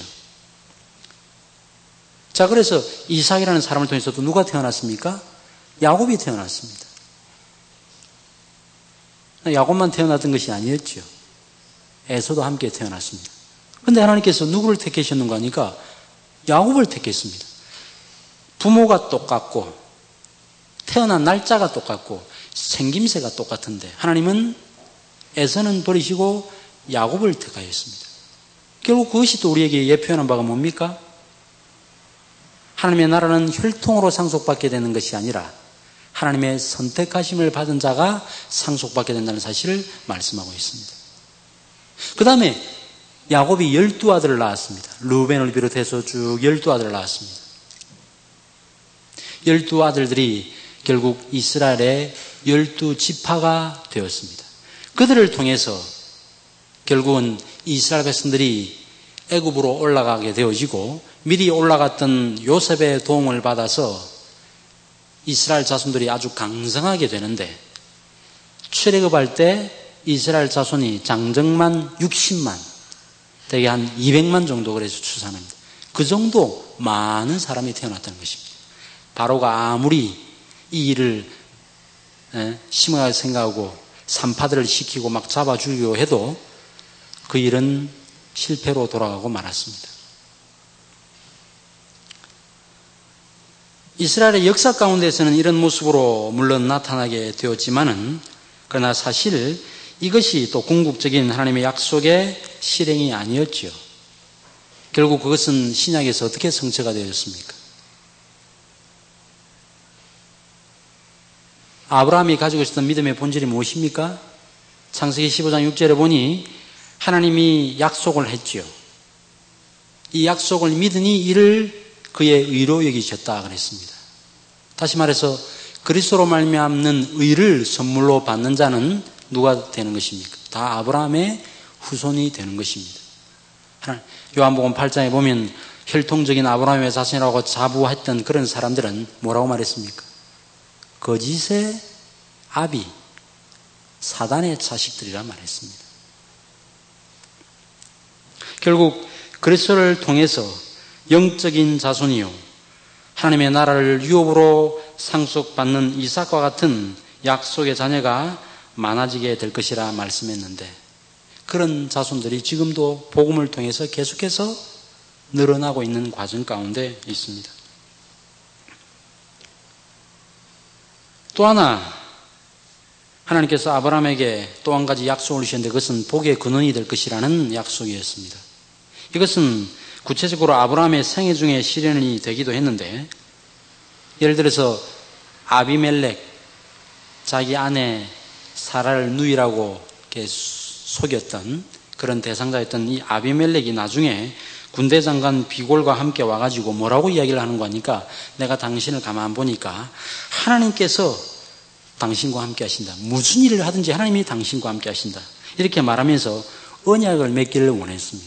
자, 그래서 이삭이라는 사람을 통해서도 누가 태어났습니까? 야곱이 태어났습니다. 야곱만 태어났던 것이 아니었죠. 에서도 함께 태어났습니다. 그런데 하나님께서 누구를 택하셨는가 하니까 야곱을 택했습니다. 부모가 똑같고 태어난 날짜가 똑같고 생김새가 똑같은데 하나님은 에서는 버리시고 야곱을 택하였습니다. 결국 그것이 또 우리에게 예표하는 바가 뭡니까? 하나님의 나라는 혈통으로 상속받게 되는 것이 아니라 하나님의 선택하심을 받은 자가 상속받게 된다는 사실을 말씀하고 있습니다. 그 다음에 야곱이 12아들을 낳았습니다. 르우벤을 비롯해서 쭉 12아들을 낳았습니다. 12아들들이 결국 이스라엘의 12지파가 되었습니다. 그들을 통해서 결국은 이스라엘 백성들이 애굽으로 올라가게 되어지고 미리 올라갔던 요셉의 도움을 받아서 이스라엘 자손들이 아주 강성하게 되는데 출애굽할 때 이스라엘 자손이 장정만 60만, 대개 한 200만 정도 그래서 추산합니다. 그 정도 많은 사람이 태어났다는 것입니다. 바로가 아무리 이 일을 심하게 생각하고 산파들을 시키고 막 잡아 죽이고 해도 그 일은 실패로 돌아가고 말았습니다. 이스라엘의 역사 가운데서는 이런 모습으로 물론 나타나게 되었지만은 그러나 사실 이것이 또 궁극적인 하나님의 약속의 실행이 아니었죠. 결국 그것은 신약에서 어떻게 성취가 되었습니까? 아브라함이 가지고 있었던 믿음의 본질이 무엇입니까? 창세기 15장 6절에 보니 하나님이 약속을 했지요. 이 약속을 믿으니 이를 그의 의로 여기셨다 그랬습니다. 다시 말해서 그리스도로 말미암는 의를 선물로 받는 자는 누가 되는 것입니까? 다 아브라함의 후손이 되는 것입니다. 요한복음 8장에 보면 혈통적인 아브라함의 자손이라고 자부했던 그런 사람들은 뭐라고 말했습니까? 거짓의 아비, 사단의 자식들이라 말했습니다. 결국 그리스도를 통해서 영적인 자손이요 하나님의 나라를 유업으로 상속받는 이삭과 같은 약속의 자녀가 많아지게 될 것이라 말씀했는데 그런 자손들이 지금도 복음을 통해서 계속해서 늘어나고 있는 과정 가운데 있습니다. 또 하나 하나님께서 아브라함에게 또 한 가지 약속을 주셨는데 그것은 복의 근원이 될 것이라는 약속이었습니다. 이것은 구체적으로 아브라함의 생애 중에 실현이 되기도 했는데 예를 들어서 아비멜렉 자기 아내 사라를 누이라고 이렇게 속였던 그런 대상자였던 이 아비멜렉이 나중에 군대 장관 비골과 함께 와가지고 뭐라고 이야기를 하는 거니까 내가 당신을 가만 보니까 하나님께서 당신과 함께 하신다. 무슨 일을 하든지 하나님이 당신과 함께 하신다. 이렇게 말하면서 언약을 맺기를 원했습니다.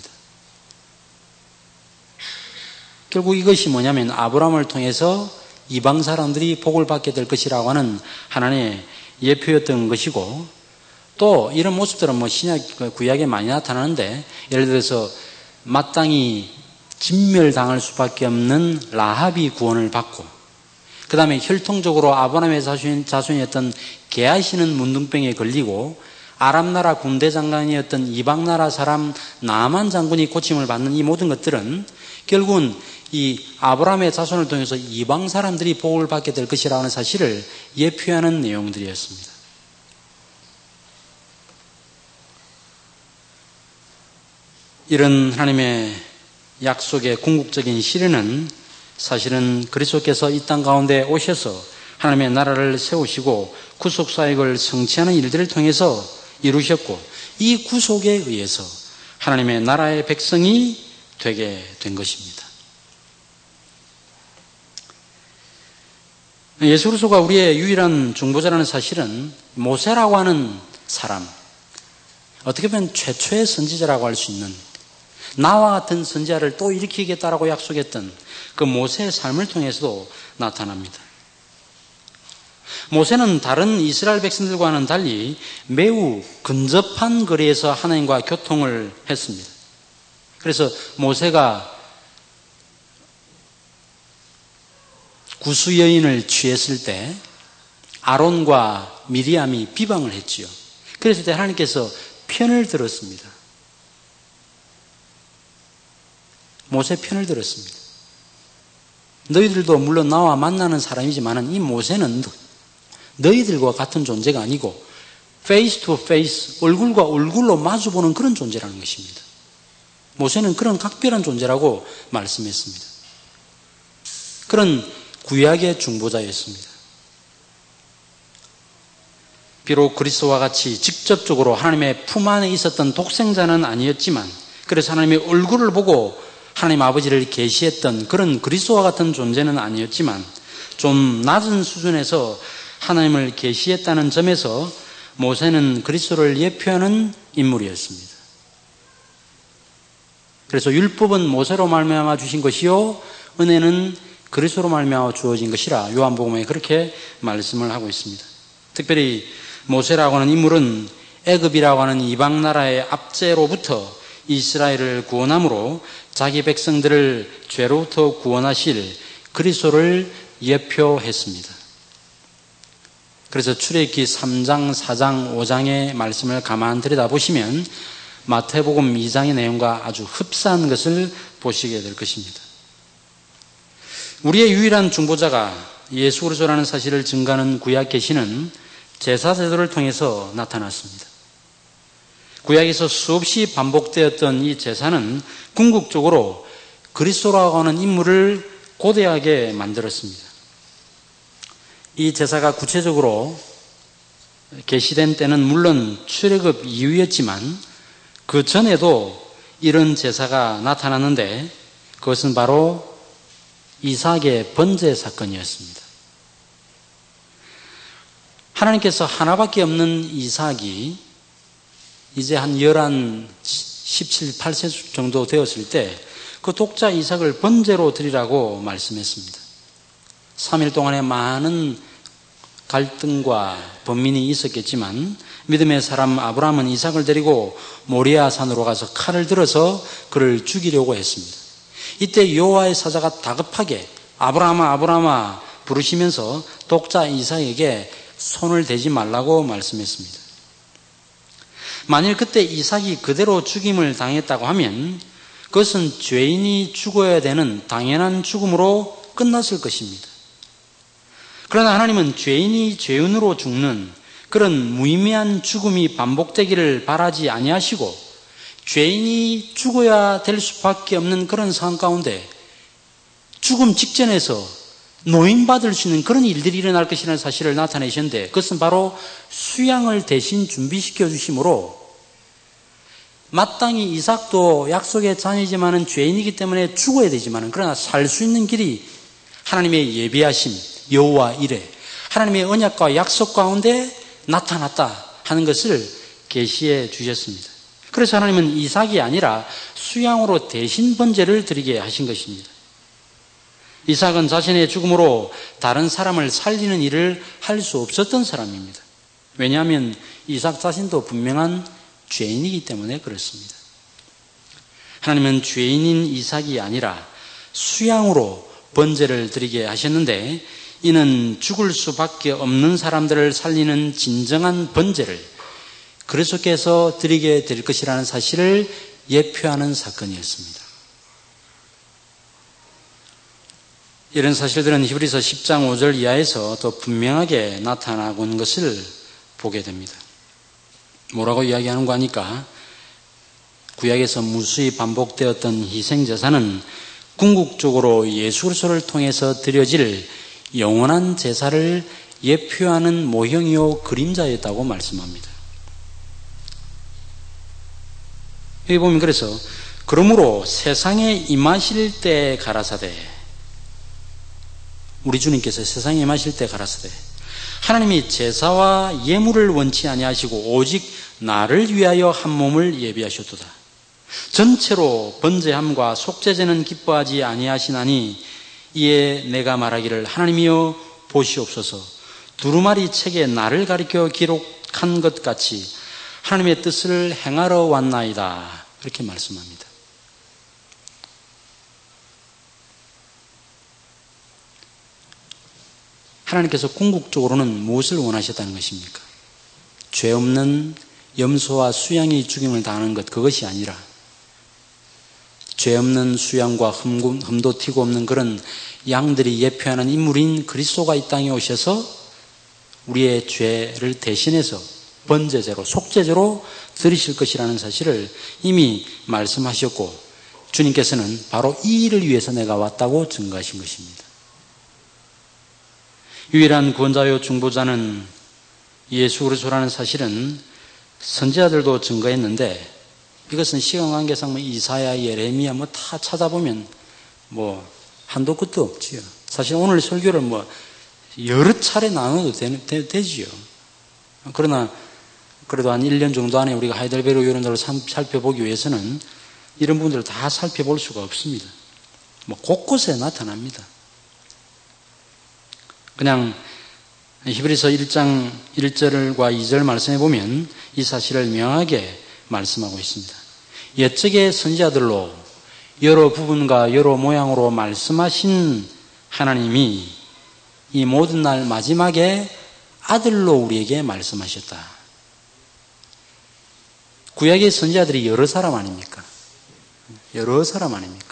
결국 이것이 뭐냐면 아브라함을 통해서 이방 사람들이 복을 받게 될 것이라고 하는 하나님의 예표였던 것이고 또 이런 모습들은 신약 구약에 많이 나타나는데 예를 들어서 마땅히 진멸당할 수밖에 없는 라합이 구원을 받고 그 다음에 혈통적으로 아브라함의 자손이었던 게하시는 문둥병에 걸리고 아람나라 군대 장관이었던 이방나라 사람 나만 장군이 고침을 받는 이 모든 것들은 결국은 이 아브라함의 자손을 통해서 이방 사람들이 복을 받게 될 것이라는 사실을 예표하는 내용들이었습니다. 이런 하나님의 약속의 궁극적인 실현은 사실은 그리스도께서 이 땅 가운데 오셔서 하나님의 나라를 세우시고 구속사역을 성취하는 일들을 통해서 이루셨고 이 구속에 의해서 하나님의 나라의 백성이 되게 된 것입니다. 예수 그리스도가 우리의 유일한 중보자라는 사실은 모세라고 하는 사람, 어떻게 보면 최초의 선지자라고 할 수 있는 나와 같은 선지자를 또 일으키겠다라고 약속했던 그 모세의 삶을 통해서도 나타납니다. 모세는 다른 이스라엘 백성들과는 달리 매우 근접한 거리에서 하나님과 교통을 했습니다. 그래서 모세가 구수 여인을 취했을 때 아론과 미리암이 비방을 했지요. 그랬을 때 하나님께서 편을 들었습니다. 모세 편을 들었습니다. 너희들도 물론 나와 만나는 사람이지만 이 모세는 너희들과 같은 존재가 아니고 페이스 투 페이스, 얼굴과 얼굴로 마주보는 그런 존재라는 것입니다. 모세는 그런 각별한 존재라고 말씀했습니다. 그런 구약의 중보자였습니다. 비록 그리스도와 같이 직접적으로 하나님의 품 안에 있었던 독생자는 아니었지만 그래서 하나님의 얼굴을 보고 하나님 아버지를 계시했던 그런 그리스도와 같은 존재는 아니었지만 좀 낮은 수준에서 하나님을 계시했다는 점에서 모세는 그리스도를 예표하는 인물이었습니다. 그래서 율법은 모세로 말미암아 주신 것이요 은혜는 그리스도로 말미암아 주어진 것이라 요한복음에 그렇게 말씀을 하고 있습니다. 특별히 모세라고 하는 인물은 애굽이라고 하는 이방 나라의 압제로부터 이스라엘을 구원함으로 자기 백성들을 죄로부터 구원하실 그리스도를 예표했습니다. 그래서 출애굽기 3장, 4장, 5장의 말씀을 가만 들여다보시면 마태복음 2장의 내용과 아주 흡사한 것을 보시게 될 것입니다. 우리의 유일한 중보자가 예수 그리스도라는 사실을 증거하는 구약 계시는 제사 제도를 통해서 나타났습니다. 구약에서 수없이 반복되었던 이 제사는 궁극적으로 그리스도라고 하는 인물을 고대하게 만들었습니다. 이 제사가 구체적으로 계시된 때는 물론 출애굽 이후였지만 그 전에도 이런 제사가 나타났는데 그것은 바로 이삭의 번제 사건이었습니다. 하나님께서 하나밖에 없는 이삭이 이제 한 17, 8세 정도 되었을 때 그 독자 이삭을 번제로 드리라고 말씀했습니다. 3일 동안에 많은 갈등과 번민이 있었겠지만 믿음의 사람 아브라함은 이삭을 데리고 모리아 산으로 가서 칼을 들어서 그를 죽이려고 했습니다. 이때 여호와의 사자가 다급하게 아브라함아 아브라함아 부르시면서 독자 이삭에게 손을 대지 말라고 말씀했습니다. 만일 그때 이삭이 그대로 죽임을 당했다고 하면 그것은 죄인이 죽어야 되는 당연한 죽음으로 끝났을 것입니다. 그러나 하나님은 죄인이 죄인으로 죽는 그런 무의미한 죽음이 반복되기를 바라지 아니하시고 죄인이 죽어야 될 수밖에 없는 그런 상황 가운데 죽음 직전에서 노인받을 수 있는 그런 일들이 일어날 것이라는 사실을 나타내셨는데 그것은 바로 수양을 대신 준비시켜 주심으로 마땅히 이삭도 약속의 자녀이지만은 죄인이기 때문에 죽어야 되지만은 그러나 살 수 있는 길이 하나님의 예비하심, 여호와 이레, 하나님의 언약과 약속 가운데 나타났다 하는 것을 계시해 주셨습니다. 그래서 하나님은 이삭이 아니라 수양으로 대신 번제를 드리게 하신 것입니다. 이삭은 자신의 죽음으로 다른 사람을 살리는 일을 할 수 없었던 사람입니다. 왜냐하면 이삭 자신도 분명한 죄인이기 때문에 그렇습니다. 하나님은 죄인인 이삭이 아니라 수양으로 번제를 드리게 하셨는데 이는 죽을 수밖에 없는 사람들을 살리는 진정한 번제를 그리스도께서 드리게 될 것이라는 사실을 예표하는 사건이었습니다. 이런 사실들은 히브리서 10장 5절 이하에서 더 분명하게 나타나고 있는 것을 보게 됩니다. 뭐라고 이야기하는 거 하니까 구약에서 무수히 반복되었던 희생제사는 궁극적으로 예수 그리스도를 통해서 드려질 영원한 제사를 예표하는 모형이요 그림자였다고 말씀합니다. 여기 보면 그래서 그러므로 세상에 임하실 때 가라사대 우리 주님께서 세상에 임하실 때 가라사대 하나님이 제사와 예물을 원치 아니하시고 오직 나를 위하여 한 몸을 예비하셨도다. 전체로 번제함과 속죄제는 기뻐하지 아니하시나니 이에 내가 말하기를 하나님이여 보시옵소서 두루마리 책에 나를 가리켜 기록한 것 같이 하나님의 뜻을 행하러 왔나이다. 그렇게 말씀합니다. 하나님께서 궁극적으로는 무엇을 원하셨다는 것입니까? 죄 없는 염소와 수양이 죽임을 당하는 것 그것이 아니라 죄 없는 수양과 흠도 튀고 없는 그런 양들이 예표하는 인물인 그리스도가 이 땅에 오셔서 우리의 죄를 대신해서 번제제로 속죄제로 드리실 것이라는 사실을 이미 말씀하셨고 주님께서는 바로 이 일을 위해서 내가 왔다고 증거하신 것입니다. 유일한 구원자요 중보자는 예수 그리스도라는 사실은 선지자들도 증거했는데 이것은 시간 관계상 이사야, 예레미야 다 찾아보면 한도 끝도 없지요. 사실 오늘 설교를 여러 차례 나눠도 되지요. 그러나 그래도 한 1년 정도 안에 우리가 하이델베르 이런 데를 살펴보기 위해서는 이런 부분들을 다 살펴볼 수가 없습니다. 곳곳에 나타납니다. 그냥 히브리서 1장 1절과 2절 말씀해 보면 이 사실을 명하게 말씀하고 있습니다. 옛적의 선지자들로 여러 부분과 여러 모양으로 말씀하신 하나님이 이 모든 날 마지막에 아들로 우리에게 말씀하셨다. 구약의 선지자들이 여러 사람 아닙니까? 여러 사람 아닙니까?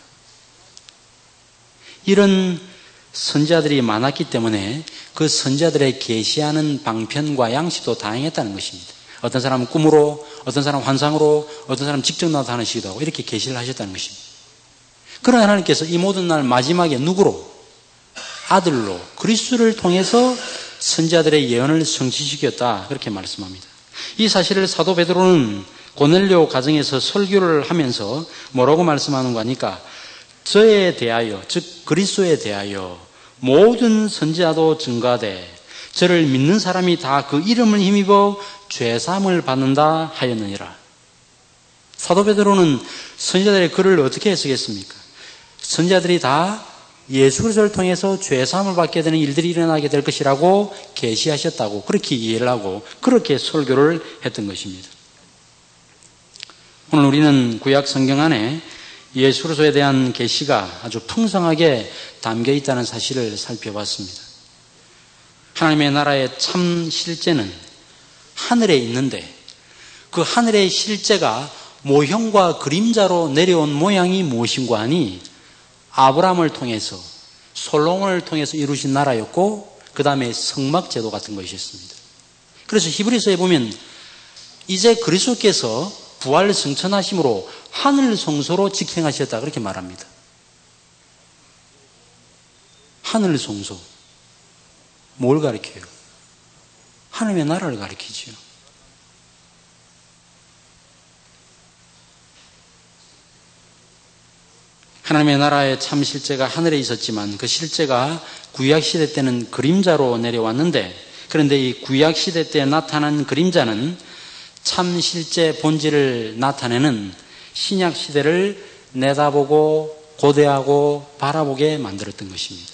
이런 선지자들이 많았기 때문에 그 선지자들의 계시하는 방편과 양식도 다양했다는 것입니다. 어떤 사람은 꿈으로, 어떤 사람은 환상으로, 어떤 사람은 직접 나타나시기도 하고 이렇게 계시를 하셨다는 것입니다. 그러나 하나님께서 이 모든 날 마지막에 누구로? 아들로 그리스도를 통해서 선지자들의 예언을 성취시켰다. 그렇게 말씀합니다. 이 사실을 사도 베드로는 고넬료 가정에서 설교를 하면서 뭐라고 말씀하는가 하니까 저에 대하여, 즉 그리스도에 대하여 모든 선지자도 증가되 저를 믿는 사람이 다 그 이름을 힘입어 죄사함을 받는다 하였느니라. 사도 베드로는 선지자들의 글을 어떻게 해석했습니까? 선지자들이 다 예수 그리스도를 통해서 죄 사함을 받게 되는 일들이 일어나게 될 것이라고 계시하셨다고 그렇게 이해를 하고 그렇게 설교를 했던 것입니다. 오늘 우리는 구약 성경 안에 예수 그리스도에 대한 계시가 아주 풍성하게 담겨 있다는 사실을 살펴봤습니다. 하나님의 나라의 참 실제는 하늘에 있는데 그 하늘의 실제가 모형과 그림자로 내려온 모양이 무엇인가 하니 아브라함을 통해서 솔로몬을 통해서 이루신 나라였고 그 다음에 성막제도 같은 것이었습니다. 그래서 히브리서에 보면 이제 그리스도께서 부활 승천하심으로 하늘 성소로 직행하셨다 그렇게 말합니다. 하늘 성소 뭘 가리켜요? 하나님의 나라를 가리키지요. 하나님의 나라의 참 실제가 하늘에 있었지만 그 실제가 구약시대 때는 그림자로 내려왔는데 그런데 이 구약시대 때 나타난 그림자는 참 실제 본질을 나타내는 신약시대를 내다보고 고대하고 바라보게 만들었던 것입니다.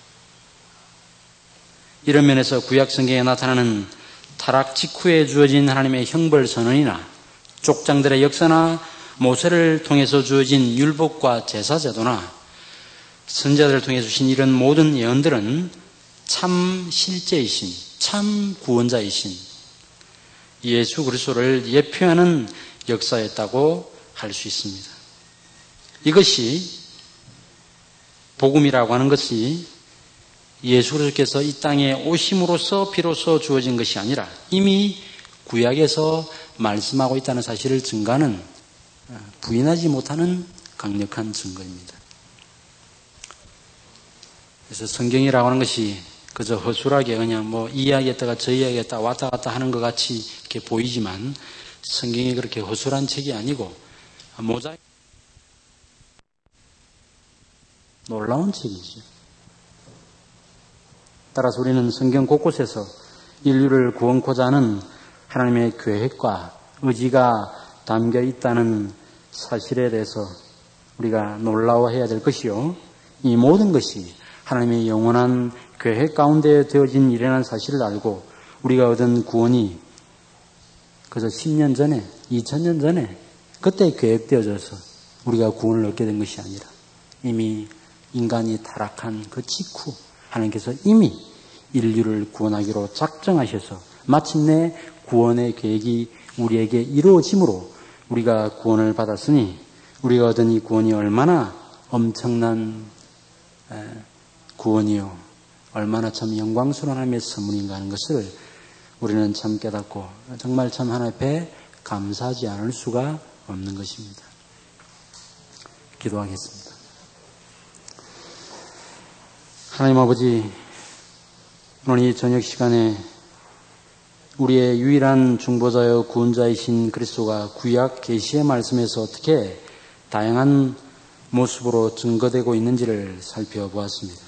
이런 면에서 구약 성경에 나타나는 타락 직후에 주어진 하나님의 형벌 선언이나 족장들의 역사나 모세를 통해서 주어진 율법과 제사제도나 선지자들을 통해 주신 이런 모든 예언들은 참 실제이신 참 구원자이신 예수 그리스도를 예표하는 역사였다고 할 수 있습니다. 이것이 복음이라고 하는 것이 예수 그리스도께서 이 땅에 오심으로써 비로소 주어진 것이 아니라 이미 구약에서 말씀하고 있다는 사실을 증가하는 부인하지 못하는 강력한 증거입니다. 그래서 성경이라고 하는 것이 그저 허술하게 그냥 이야기했다가 저 이야기했다가 왔다 갔다 하는 것 같이 이렇게 보이지만 성경이 그렇게 허술한 책이 아니고 모자이크 놀라운 책이죠. 따라서 우리는 성경 곳곳에서 인류를 구원코자 하는 하나님의 계획과 의지가 담겨 있다는 사실에 대해서 우리가 놀라워해야 될 것이요. 이 모든 것이 하나님의 영원한 계획 가운데 되어진 일이라는 사실을 알고 우리가 얻은 구원이 그저 10년 전에, 2000년 전에 그때 계획되어져서 우리가 구원을 얻게 된 것이 아니라 이미 인간이 타락한 그 직후 하나님께서 이미 인류를 구원하기로 작정하셔서 마침내 구원의 계획이 우리에게 이루어짐으로 우리가 구원을 받았으니 우리가 얻은 이 구원이 얼마나 엄청난 구원이요 얼마나 참 영광스러운 하나님의 선물인가 하는 것을 우리는 참 깨닫고 정말 참 하나님 앞에 감사하지 않을 수가 없는 것입니다. 기도하겠습니다. 하나님 아버지, 오늘 이 저녁 시간에 우리의 유일한 중보자여 구원자이신 그리스도가 구약 계시의 말씀에서 어떻게 다양한 모습으로 증거되고 있는지를 살펴보았습니다.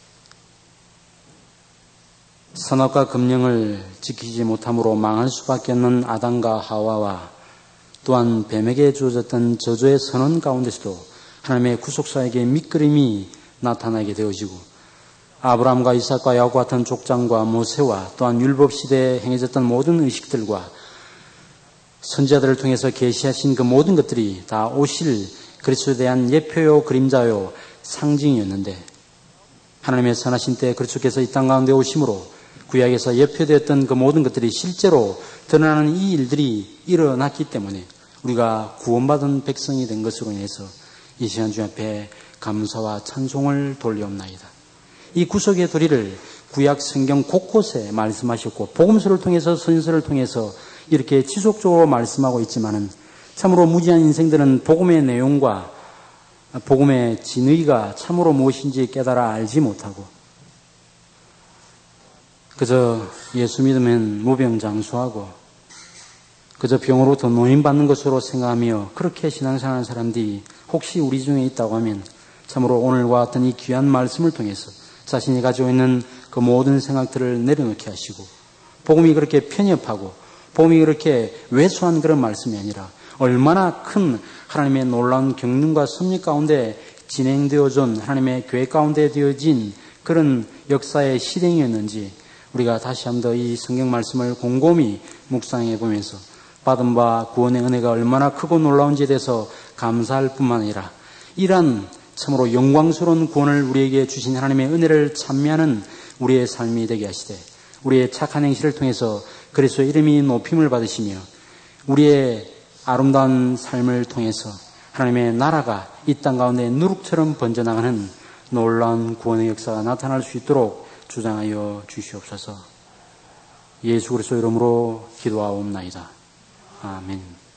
선악과 금령을 지키지 못함으로 망할 수밖에 없는 아담과 하와와 또한 뱀에게 주어졌던 저주의 선언 가운데서도 하나님의 구속사에게 밑그림이 나타나게 되어지고 아브라함과 이삭과 야곱 같은 족장과 모세와 또한 율법시대에 행해졌던 모든 의식들과 선지자들을 통해서 계시하신 그 모든 것들이 다 오실 그리스도에 대한 예표요 그림자요 상징이었는데 하나님의 선하신 때 그리스도께서 이 땅 가운데 오심으로 구약에서 예표되었던 그 모든 것들이 실제로 드러나는 이 일들이 일어났기 때문에 우리가 구원받은 백성이 된 것으로 인해서 이 시간 주 앞에 감사와 찬송을 돌려옵나이다. 이 구속의 도리를 구약 성경 곳곳에 말씀하셨고 복음서를 통해서 선서를 통해서 이렇게 지속적으로 말씀하고 있지만은 참으로 무지한 인생들은 복음의 내용과 복음의 진의가 참으로 무엇인지 깨달아 알지 못하고 그저 예수 믿으면 무병장수하고 그저 병으로부터 노인받는 것으로 생각하며 그렇게 신앙생활하는 사람들이 혹시 우리 중에 있다고 하면 참으로 오늘과 같은 이 귀한 말씀을 통해서 자신이 가지고 있는 그 모든 생각들을 내려놓게 하시고 복음이 그렇게 편협하고 복음이 그렇게 왜소한 그런 말씀이 아니라 얼마나 큰 하나님의 놀라운 경륜과 섭리 가운데 진행되어진 하나님의 교회 가운데 되어진 그런 역사의 실행이었는지 우리가 다시 한 번 더 이 성경 말씀을 곰곰이 묵상해 보면서 받은 바 구원의 은혜가 얼마나 크고 놀라운지에 대해서 감사할 뿐만 아니라 이러한 참으로 영광스러운 구원을 우리에게 주신 하나님의 은혜를 찬미하는 우리의 삶이 되게 하시되 우리의 착한 행실을 통해서 그리스도의 이름이 높임을 받으시며 우리의 아름다운 삶을 통해서 하나님의 나라가 이 땅 가운데 누룩처럼 번져나가는 놀라운 구원의 역사가 나타날 수 있도록 주장하여 주시옵소서. 예수 그리스도 이름으로 기도하옵나이다. 아멘.